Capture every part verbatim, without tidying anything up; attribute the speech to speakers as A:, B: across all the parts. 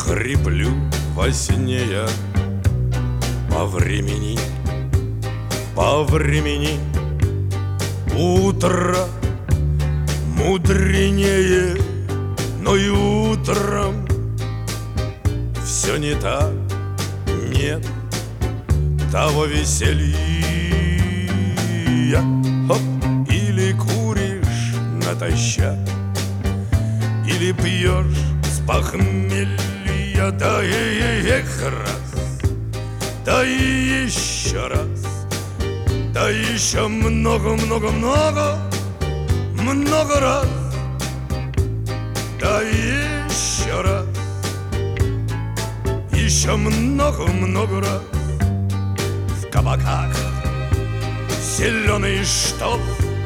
A: Хриплю во сне я по времени, по времени. Утро мудренее, но и утром все не так, нет того веселья. Хоп, или куришь натощак, или пьешь с похмелья, да и эх раз, да и еще раз, да еще много-много-много, много раз, да еще раз, еще много-много раз. В кабаках зеленый штоф,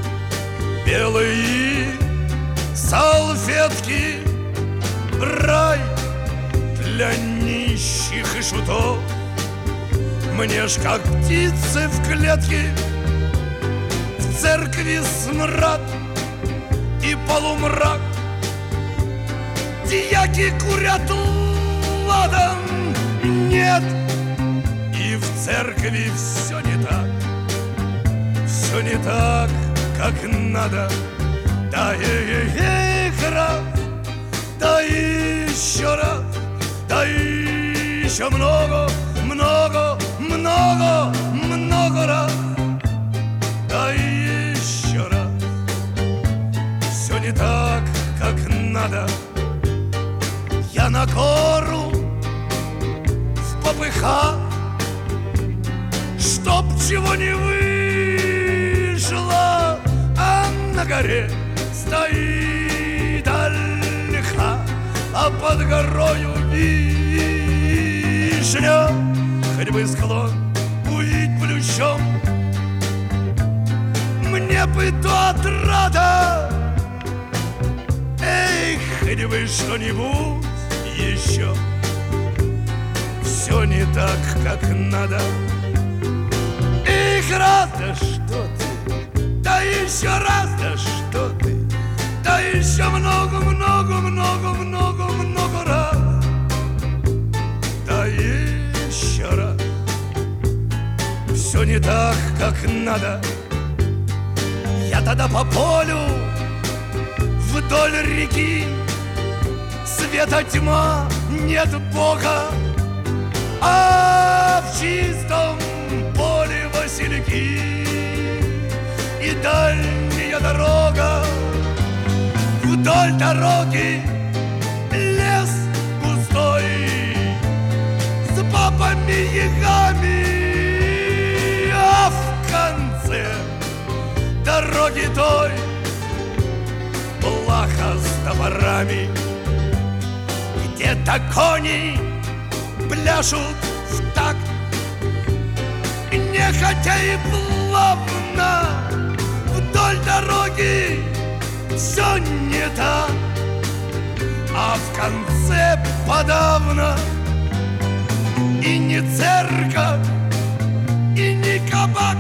A: белые салфетки, рай для нищих и шутов. Мне ж как птицы в клетке, в церкви смрад и полумрак. Дьяки курят ладан, нет, и в церкви все не так, все не так, как надо. Да эх раз, да еще раз, да еще много, много, много, много раз, да еще раз. Все не так, как надо. Я на гору в попыхах, чтоб чего не вышло, а на горе стоит ольха, а под горою вишня. Хоть бы склон увидеть плющом, мне бы то отрада. Эй, хоть бы что-нибудь еще. Все не так, как надо. Эх, раз, да что ты, да еще раз, да что ты, да еще много-много-много-много-много раз, да еще раз. Все не так, как надо. Я тогда по полю вдоль реки, света тьма, нет Бога, а в чистом поле васильки и дальняя дорога. Вдоль дороги лес густой с бабами-ягами, а в конце дороги той плаха с топорами. Где-то кони пляшут в такт, нехотя и плавно. Вдоль дороги все не так, а в конце подавно и не церковь, и не кабак,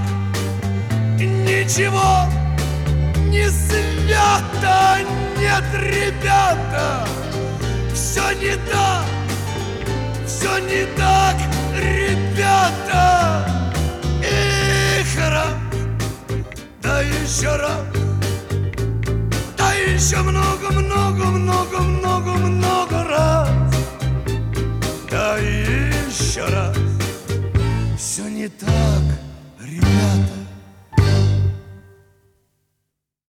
A: ничего не свято. Нет, ребята, все не так, все не так, ребята. Эх, раз, да еще раз, да еще много-много-много-много-много раз, да еще раз. Все не так, ребята.